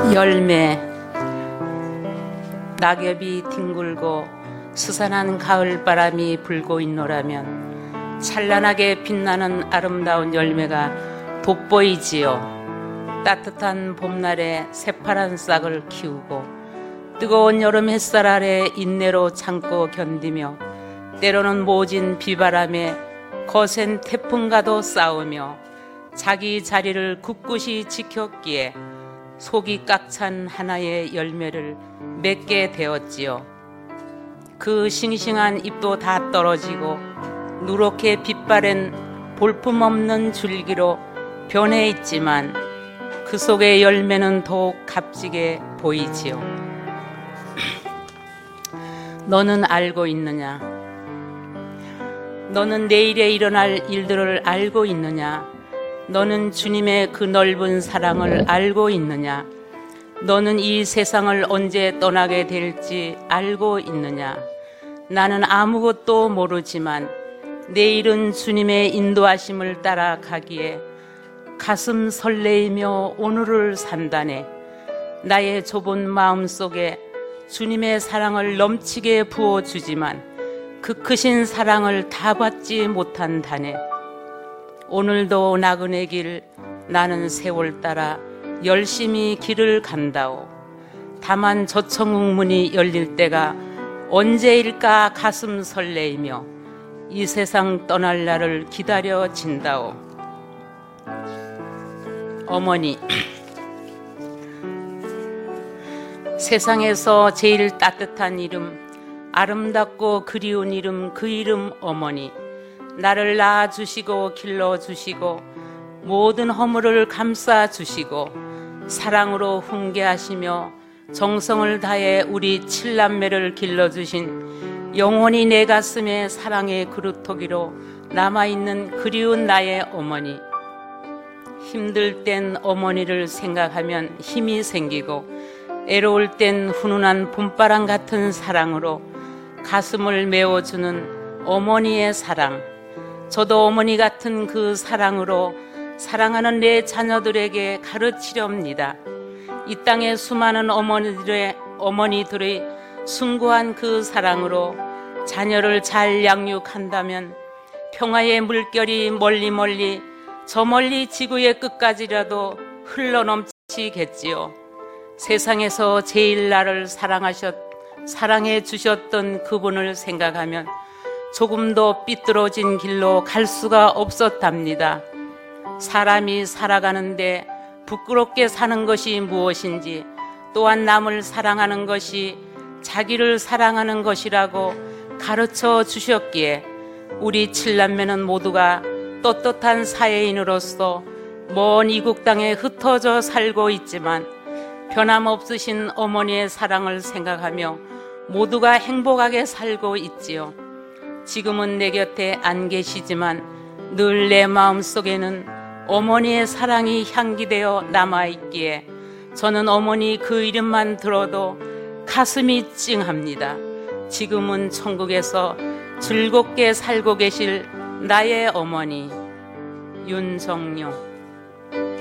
열매. 낙엽이 뒹굴고 스산한 가을바람이 불고 있노라면 찬란하게 빛나는 아름다운 열매가 돋보이지요. 따뜻한 봄날에 새파란 싹을 키우고 뜨거운 여름 햇살 아래 인내로 참고 견디며 때로는 모진 비바람에 거센 태풍과도 싸우며 자기 자리를 굳굳이 지켰기에 속이 꽉 찬 하나의 열매를 맺게 되었지요. 그 싱싱한 잎도 다 떨어지고 누렇게 빛바랜 볼품없는 줄기로 변해 있지만 그 속의 열매는 더욱 값지게 보이지요. 너는 알고 있느냐? 너는 내일에 일어날 일들을 알고 있느냐? 너는 주님의 그 넓은 사랑을 알고 있느냐? 너는 이 세상을 언제 떠나게 될지 알고 있느냐? 나는 아무것도 모르지만 내일은 주님의 인도하심을 따라가기에 가슴 설레이며 오늘을 산다네. 나의 좁은 마음속에 주님의 사랑을 넘치게 부어주지만 그 크신 사랑을 다 받지 못한다네. 오늘도 나그네 길 나는 세월 따라 열심히 길을 간다오. 다만 저천국 문이 열릴 때가 언제일까 가슴 설레이며 이 세상 떠날 날을 기다려진다오. 어머니. 세상에서 제일 따뜻한 이름, 아름답고 그리운 이름, 그 이름 어머니. 나를 낳아주시고 길러주시고 모든 허물을 감싸주시고 사랑으로 훈계하시며 정성을 다해 우리 칠남매를 길러주신 영원히 내 가슴에 사랑의 그루터기로 남아있는 그리운 나의 어머니. 힘들 땐 어머니를 생각하면 힘이 생기고 애로울 땐 훈훈한 봄바람 같은 사랑으로 가슴을 메워주는 어머니의 사랑. 저도 어머니 같은 그 사랑으로 사랑하는 내 자녀들에게 가르치렵니다. 이 땅의 수많은 어머니들의 숭고한 그 사랑으로 자녀를 잘 양육한다면 평화의 물결이 멀리 저 멀리 지구의 끝까지라도 흘러넘치겠지요. 세상에서 제일 나를 사랑해 주셨던 그분을 생각하면 조금도 삐뚤어진 길로 갈 수가 없었답니다. 사람이 살아가는데 부끄럽게 사는 것이 무엇인지, 또한 남을 사랑하는 것이 자기를 사랑하는 것이라고 가르쳐 주셨기에 우리 칠남매는 모두가 떳떳한 사회인으로서 먼 이국 땅에 흩어져 살고 있지만 변함없으신 어머니의 사랑을 생각하며 모두가 행복하게 살고 있지요. 지금은 내 곁에 안 계시지만 늘 내 마음속에는 어머니의 사랑이 향기되어 남아있기에 저는 어머니 그 이름만 들어도 가슴이 찡합니다. 지금은 천국에서 즐겁게 살고 계실 나의 어머니 윤정용.